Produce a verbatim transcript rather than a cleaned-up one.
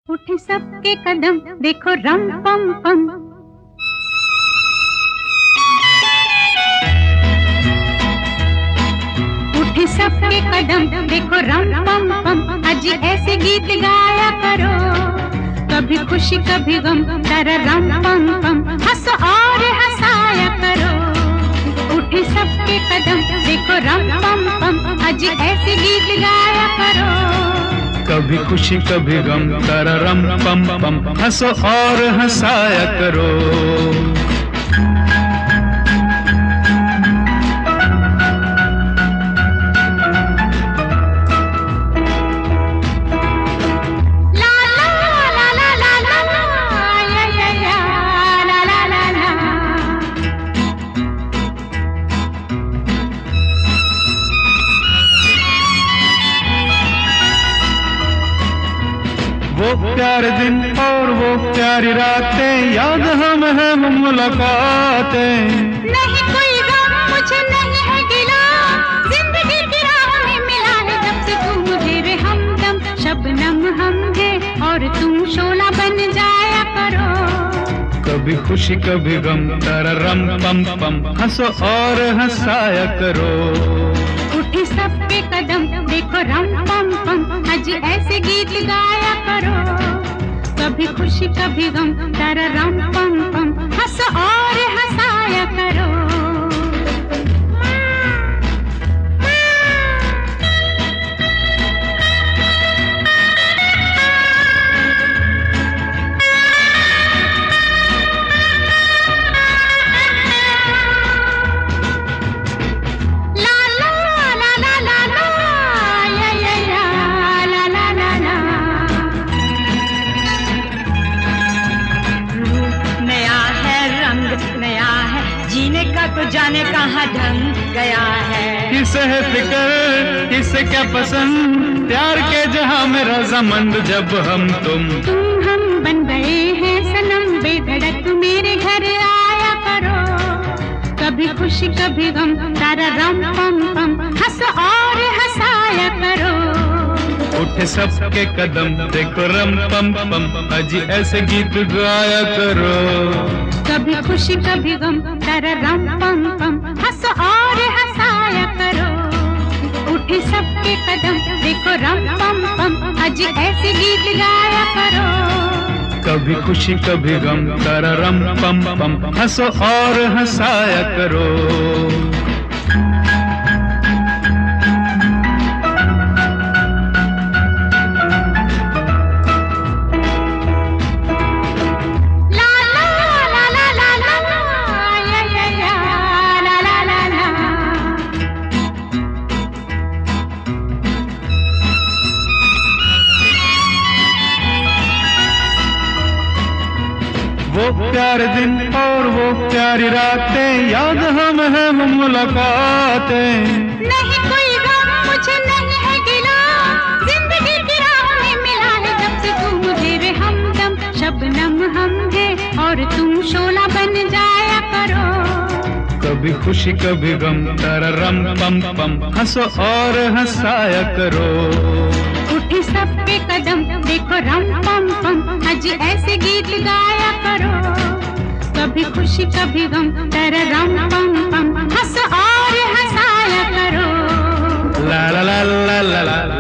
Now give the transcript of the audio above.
उठे सबके कदम देखो रम पम पम। उठे सबके कदम देखो रम पम पम। अजी ऐसे गीत गाया करो, कभी खुशी कभी गम तारा रम पम पम। हंसो और हंसाया करो। उठे सबके कदम देखो रम पम पम। अजी ऐसे गीत गाया करो, कभी खुशी कभी गम तारा रम पम पम। हंसो और हंसाया करो। वो प्यारे दिन और वो प्यारी रातें, याद हम है वो मुलाकातें। नहीं कोई गम मुझे नहीं है गिला, जिंदगी की राह में मिला है जब से तू मुझे रे हमदम। शबनम हम है और तुम शोला बन जाया करो, कभी खुशी कभी गम तारा रम पम पम। हंसो और हंसाया करो। उठे सबके कदम देखो रम पम पम। अजी ऐसे गीत गाया करो, कभी खुशी कभी गम तारा रम पम पम। हंसो और हंसाया करो। जीने का तो जाने कहाँ ढंग गया है। किसे है फिक्र किसे क्या पसंद, प्यार के जहां में रज़ामंद जब हम तुम तुम हम बन गए हैं सनम। बेधड़क मेरे घर आया करो, कभी खुशी कभी गम तारा रम पम पम। हंसो और हंसाया करो। उठे सबके कदम देखो रम पम पम। अजी ऐसे गीत गाया करो, कभी खुशी कभी गम तारा रम पम पम। हंसो और हंसाया करो। उठे सबके कदम देखो रम पम पम। अजी ऐसे गीत गाया करो, कभी खुशी कभी गम तारा रम पम पम। हंसो और हंसाया करो। वो प्यारे दिन और वो प्यारी रातें, याद हम है वो मुलाकातें। नहीं कोई गम मुझे नहीं है गिला, जिंदगी की राह में मिला है जब से तू मुझे रे हमदम। शबनम हम है और तुम शोला बन जाया करो, कभी खुशी कभी गम तारा रम पम पम। हंसो और हंसाया करो। उठे सबके कदम देखो रम पम पम। अजी ऐसे गीत गाया करो, कभी खुशी कभी गम तारा रम पम पम। हंसो और हंसाया करो। ला ला ला ला ला ला।